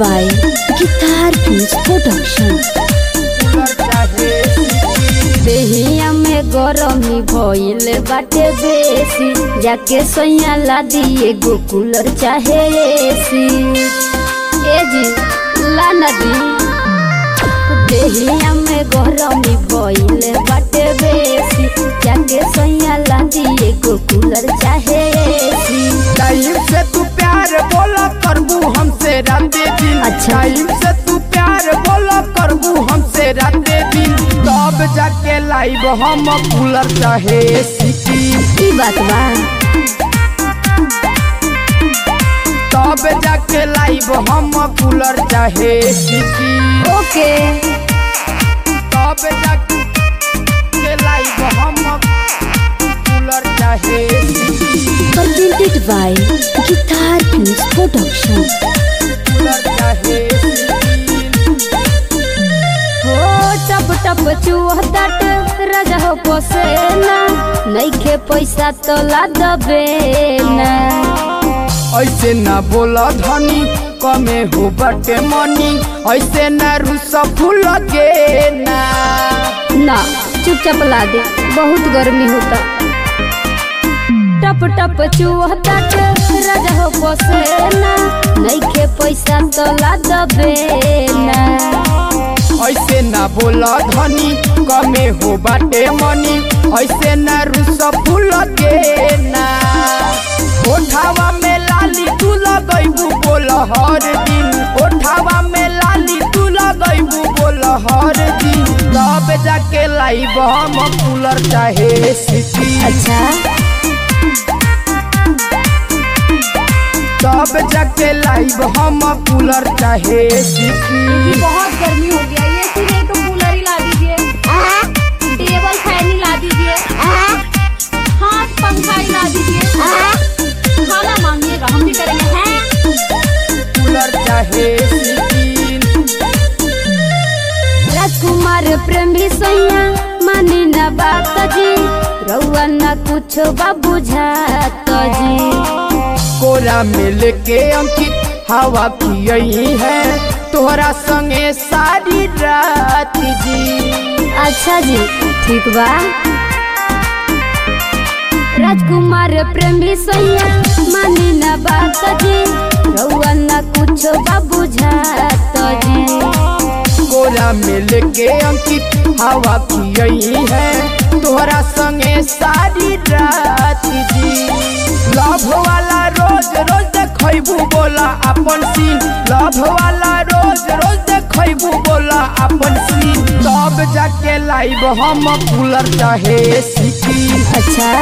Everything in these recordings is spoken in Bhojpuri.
by Guitar Kings Production। देहिया में गरमी भइल बाटे बेसी, जाके सैया ला दिए गो कूलर चाहे एसी। ए जी ला नदी देहिया में गरमी भइल बाटे बेसी, जाके सैया ला दिए गो कूलर चाहे एसी। टाइम से तू प्यार बोला करबू हमसे राते दिन। अच्छा। टाइम से तू प्यार बोला करबू हमसे राते दिन, तब जाके लाइव हम कूलर चाहे एसी। की बात बा, तब जाके लाइव हम कूलर चाहे एसी। ओके तब जाके लाइव हम कूलर चाहे AC. presented by Guitar Kings Production। Cooler चाहे एसी। हो टप टप चुहतट राजा हो पोसेना, नइखे पैसा तो ला दबे ना। ऐसे ना बोला धनी कमे हो बटे मनी, ऐसे ना रूसा फूल गे ना। ना चुपचाप ला दे, बहुत गर्मी होता। टप टप चुहतट राजा हो पोसेना, नइखे पैसा तो ला दबे ना। ऐसे ना बोला धनी कमे हो बाटे मनी, ऐसे ना रूसा फूल गे ना। ओठावा में लाली तू लगैबू बोल हर दिन, ओठावा में लाली तू लगैबू बोल हर दिन, तब जाके लाइव हम कूलर चाहे एसी। अच्छा तब जाके लाइव हम कूलर चाहे एसी। बहुत गर्मी हो गया, ये सी नहीं तो कूलर ही ला दीजिए, टेबल फैन ही ला दीजिए, हाँ पंखा ही ला दीजिए, खाना मांगिएगा हम भी करेंगे हैं। कूलर चाहे एसी। राजकुमार प्रेमी सैया मानी ना बात जी, रउआ ना कुछो बा बुझात जी। कोरा में लेके अंकित हवा पियई है, तोहरा संगे सारी रात जी। अच्छा जी ठीक बा। राजकुमार प्रेमी सैया मानी ना बात जी, रउआ ना कुछो बा बुझात जी। कोरा में लेके अंकित हवा पियई है, तोहरा संगे सारी रात जी। लव वाला रोज रोज देखैबू बोला अपन सीन, लव वाला रोज रोज देखैबू बोला अपन सीन, तब जाके लाइव हम कूलर चाहे एसी। अच्छा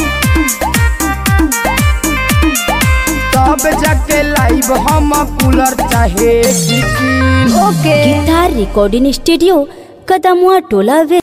तब जाके लाइव हम कूलर चाहे AC. Okay. Guitar recording studio Kadamua टोला।